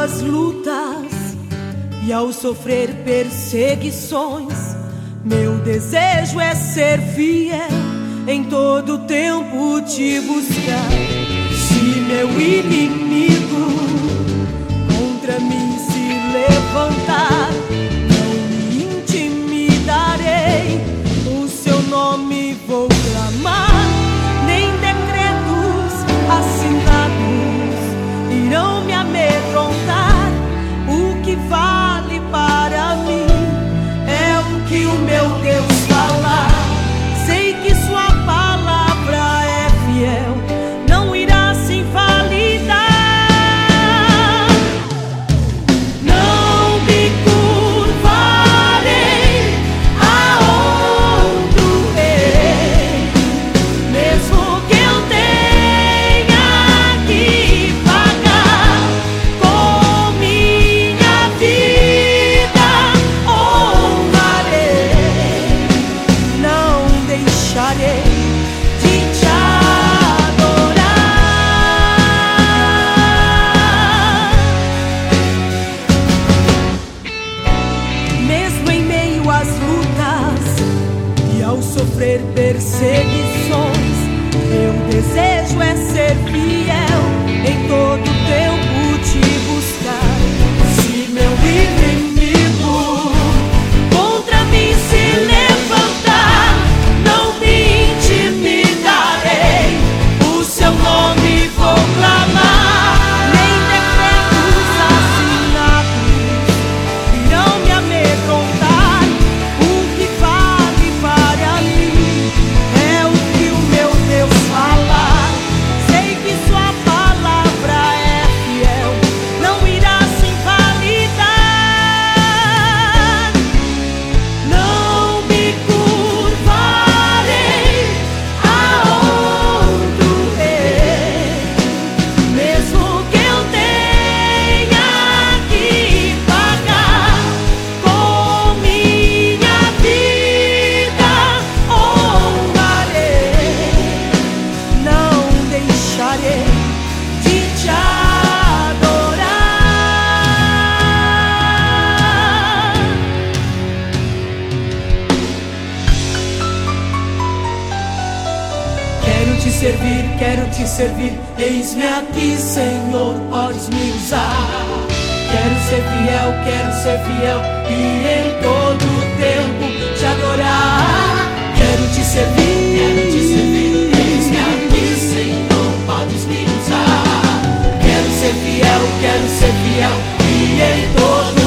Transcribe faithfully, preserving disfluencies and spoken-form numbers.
as lutas e ao sofrer perseguições, meu desejo é ser fiel, em todo tempo te buscar. Se meu inimigo contra mim se levantar, não me intimidarei, o seu nome vou clamar. Nem decretos assinados irão me amedrontar. O que vale para mim é o que o meu Deus falar. Sei que sua palavra é fiel, não irá se invalidar. Não me curvarei a outro rei, mesmo que eu tenha que pagar com minha vida. Honrarei, não deixarei de te adorar. Mesmo em meio às lutas e ao sofrer perseguições, meu desejo é ser fiel, em todo tempo te buscar. Se meu inimigo contra mim se levantar, não me intimidarei, o seu nome vou clamar. Nem decretos assinados irão me amedrontar. O que vale para mim é o que o meu Deus falar. Sei que sua palavra é fiel, não irá se invalidar. Não me curvarei a outro rei, mesmo que eu tenha que pagar com minha vida. Honrarei, não deixarei de te adorar. Quero te servir, quero te servir, eis-me aqui, Senhor, podes me usar. Quero ser fiel, quero ser fiel e em todo tempo te adorar. Quero te servir, quero te servir, eis-me aqui, Senhor, podes me usar. Quero ser fiel, quero ser fiel e em todo